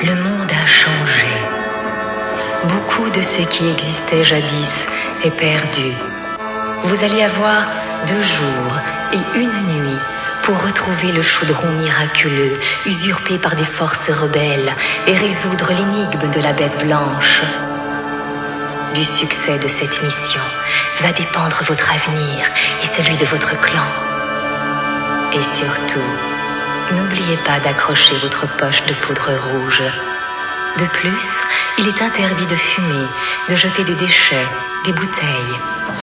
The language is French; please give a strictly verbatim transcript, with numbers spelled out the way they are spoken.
Le monde a changé. Beaucoup de ce qui existait jadis est perdu. Vous allez avoir deux jours et une nuit pour retrouver le chaudron miraculeux usurpé par des forces rebelles et résoudre l'énigme de la bête blanche. Du succès de cette mission va dépendre votre avenir et celui de votre clan. Et surtout, n'oubliez pas d'accrocher votre poche de poudre rouge. De plus, il est interdit de fumer, de jeter des déchets, des bouteilles.